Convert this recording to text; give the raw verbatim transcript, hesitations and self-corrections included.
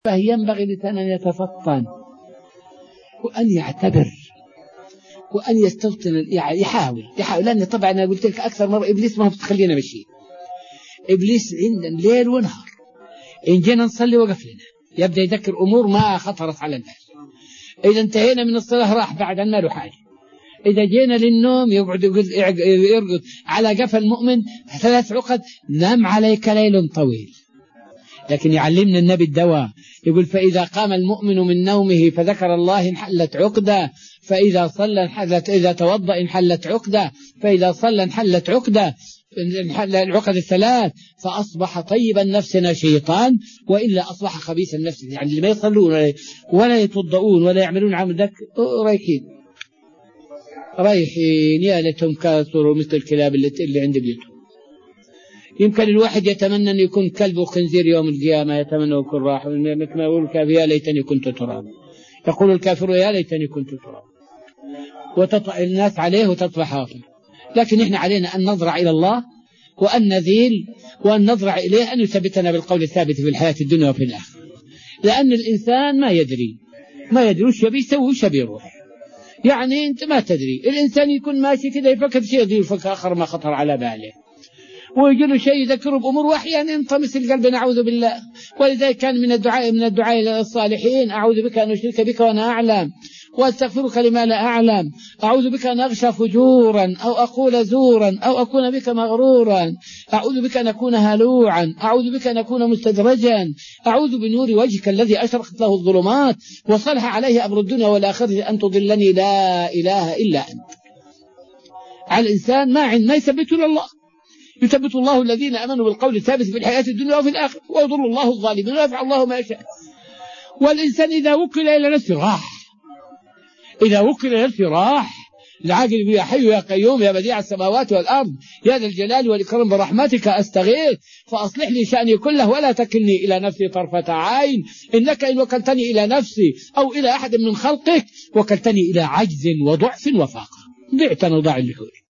فينبغي للإنسان أن يتفطن وأن يعتبر وأن يستوطن، يعني يحاول يحاول لأن طبعا أنا قلت لك أكثر مرة إبليس ما بتخلينا ماشيين. إبليس عندنا ليل ونهار، إن جينا نصلي وقف لنا يبدأ يذكر أمور ما خطرت على البال. إذا انتهينا من الصلاة راح بعد عنا له حاجة. إذا جينا للنوم يقعد يرقد على قفا المؤمن ثلاث عقد، نام عليك ليل طويل. لكن يعلمنا النبي الدواء، يقول فإذا قام المؤمن من نومه فذكر الله انحلت عقدة، فإذا صلى انحلت، إذا توضأ انحلت عقدة، فإذا صلى انحلت عقدة، انحل العقد الثلاث، فأصبح طيب النفس نشيطان، وإلا أصبح خبيث النفس. يعني اللي ما يصلون ولا يتوضؤون ولا يعملون عمل ذاك رايحين رايحين يا ليتهم كثروا مثل الكلاب اللي, اللي عند بيوتهم. يمكن الواحد يتمنى أن يكون كلب وخنزير يوم القيامة، يتمنى أن يكون راح، مثل ما يقول الكافر يا ليتني كنت تراب، يقول الكافر يا ليتني كنت تراب، وتطأ الناس عليه وتطفى حافر. لكن إحنا علينا أن نضرع إلى الله وأن نذيل وأن نضرع إليه أن يثبتنا بالقول الثابت في الحياة الدنيا وفي الآخرة، لأن الإنسان ما يدري ما يدري وش يبي يسوي وش يبي يروح. يعني أنت ما تدري، الإنسان يكون ماشي كذا يفكر شيء يضير فكر آخر ما خطر على باله، ويجي له شيء يذكره بأمور وأحيانا ينطمس القلب نعوذ بالله. ولذلك كان من الدعاء من الدعاء الصالحين أعوذ بك أن أشرك بك وأنا أعلم واستغفرك لما لا أعلم، أعوذ بك أن أغشى فجورا أو أقول زورا أو أكون بك مغرورا، أعوذ بك أن أكون هلوعا، أعوذ بك أن أكون مستدرجا، أعوذ بنور وجهك الذي أشرقت له الظلمات وصلح عليه أمر الدنيا والآخرة أن تضلني لا إله إلا أنت. على الإنسان ما عند ما يثبت الله، يثبت الله الذين أمنوا بالقول الثابت في الحياة الدنيا وفي الآخرة، ويضل الله الظالمين ويفعل الله ما يشاء. والإنسان إذا وكل إلى نفسه راح، إذا وكل إلى نفسه راح. العاقل يا حي يا قيوم يا بديع السماوات والأرض يا ذا الجلال والإكرام برحمتك أستغيث فأصلح لي شأني كله ولا تكلني إلى نفسي طرفة عين، إنك إن وكلتني إلى نفسي أو إلى أحد من خلقك وكلتني إلى عجز وضعف وفاقة، ضعت نضاع اللحوم.